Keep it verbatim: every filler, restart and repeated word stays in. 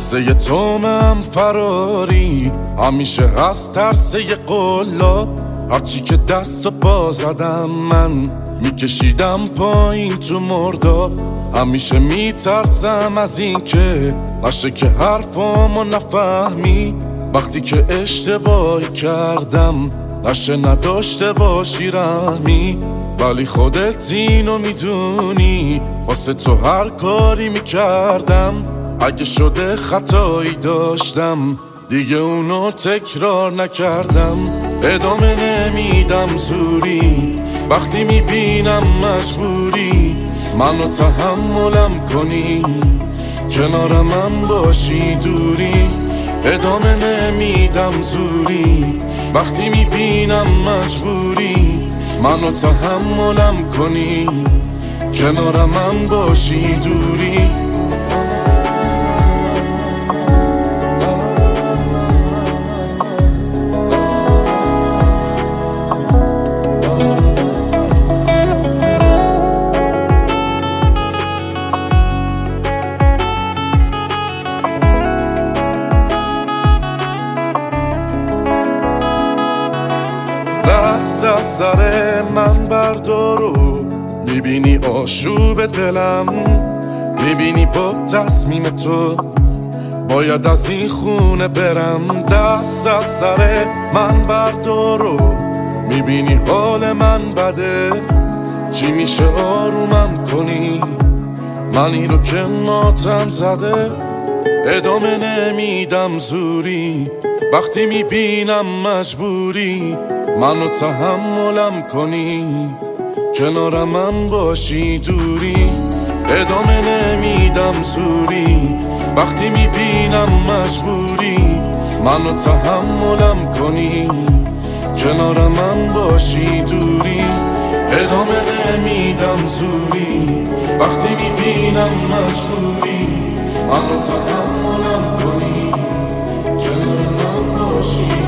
قصه تومم فراری همیشه هست ترسه قلاب. هرچی که دست و پا زدم من میکشیدم پایین تو مرداب. همیشه میترسم از این که نشه که حرفامو نفهمی، وقتی که اشتباهی کردم نشه نداشته باشی رحمی. ولی خودت اینو میدونی واسه تو هر کاری میکردم. اگه شده خطایی داشتم دیگه اونو تکرار نکردم. ادامه نمیدم زوری وقتی میبینم مجبوری منو تحملم کنی، کنارم من باشی دوری. ادامه نمیدم زوری وقتی میبینم مجبوری منو تحملم کنی، کنارم من باشی دوری. دست از سر من بردارو، میبینی آشوب دلم، میبینی با تصمیم تو باید از این خونه برم. دست از سر من بردارو، میبینی حال من بده، چی میشه آرومم کنی منی رو که ماتم زده. ادامه نمیدم زوری وقتی میبینم مجبوری منو تحملم کنی، کنارم من باشی دوری. ادامه نمیدم زوری وقتی میبینم مجبوری منو تحملم کنی، کنارم من باشی دوری. ادامه نمیدم زوری وقتی میبینم مجبوری منو تحملم کنی، کنارم من باشی.